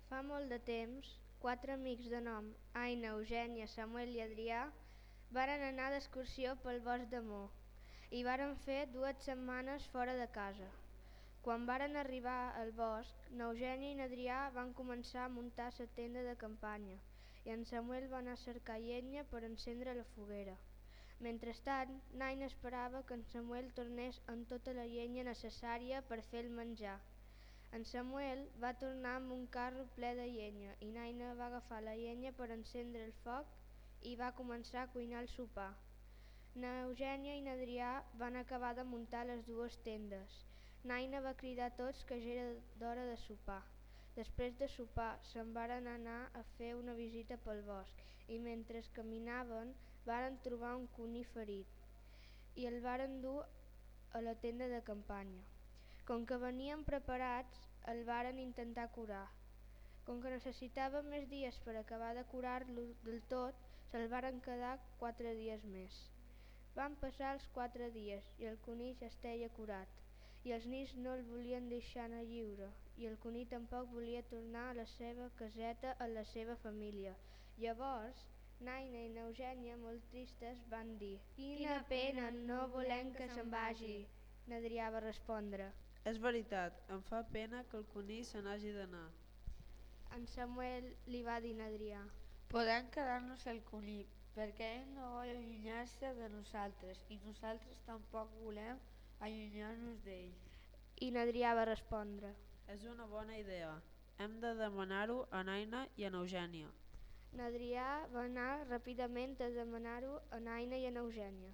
Fa molt de temps, quatre amics de nom Aina, Eugènia, Samuel i Adrià varen anar d'excursió pel bosc de Mo i varen fer 2 setmanes fora de casa. Quan varen arribar al bosc, n'Eugènia i n'Adrià van començar a muntar la tenda de campanya i en Samuel va anar a cercar llenya per encendre la foguera. Mentrestant, n'Aina esperava que en Samuel tornés amb tota la llenya necessària per fer el menjar. En Samuel va tornar amb un carro ple de llenya i n'Aina va agafar la llenya per encendre el foc i va començar a cuinar el sopar. N'Eugènia i n'Adrià van acabar de muntar les 2 tendes. N'Aina va cridar a tots que ja era d'hora de sopar. Després de sopar se'n varen anar a fer una visita pel bosc i mentre caminaven varen trobar un cuní ferit i el varen dur a la tenda de campanya. Com que venien preparats, el varen intentar curar. Com que necessitaven més dies per acabar de curar-lo del tot, se'l varen quedar 4 dies més. Van passar els 4 dies i el cuní ja esteia curat, i els nins no el volien deixar anar lliure, i el cuní tampoc volia tornar a la seva caseta amb la seva família. Llavors, n'Aina i n'Eugènia, molt tristes, van dir: «Quina pena, no volem que se'n vagi». N'Adrià va respondre: «És veritat, em fa pena que el cuní se n'hagi d'anar». En Samuel li va dir a n'Adrià: «Podem quedar-nos el cuní, perquè ell no vol allunyar-se de nosaltres i nosaltres tampoc volem allunyar-nos d'ell». I n'Adrià va respondre: «És una bona idea, hem de demanar-ho a n'Aina i a n'Eugènia». N'Adrià va anar ràpidament a demanar-ho a n'Aina i a n'Eugènia.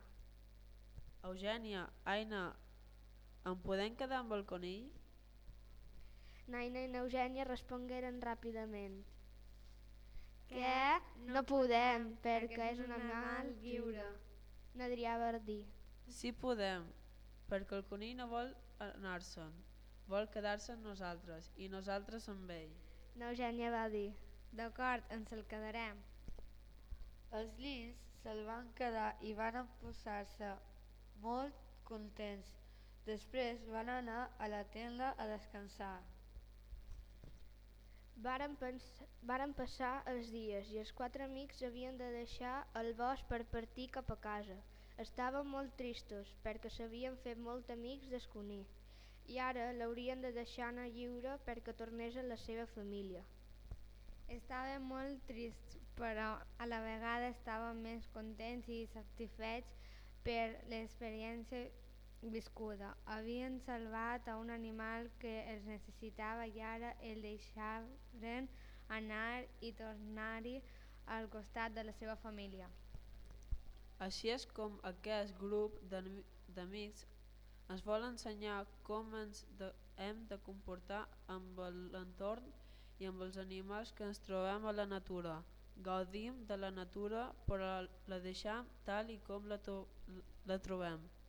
«Eugènia, Aina, em podem quedar amb el conill?» N'Aina i n'Eugènia respongueren ràpidament: «Què? No podem, perquè és un animal lliure». N'Adrià va dir: «Sí podem, perquè el conill no vol anar-se'n, vol quedar-se amb nosaltres i nosaltres amb ell». N'Eugènia va dir: «D'acord, ens el quedarem». Els nins se'l van quedar i van posar-se molt contents. Després van anar a la tenda a descansar. Varen passar els dies i els 4 amics havien de deixar el bosc per partir cap a casa. Estaven molt tristos perquè s'havien fet molt amics del cuní i ara l'haurien de deixar anar lliure perquè tornés a la seva família. Estàvem molt trists, però a la vegada estàvem més contents i satisfets per l'experiència viscuda. Havien salvat a un animal que els necessitava i ara el deixaren anar i tornar-hi al costat de la seva família. Així és com aquest grup d'amics ens vol ensenyar com ens hem de comportar amb l'entorn i amb els animals que ens trobem a la natura. Gaudim de la natura, però la deixem tal i com la trobem.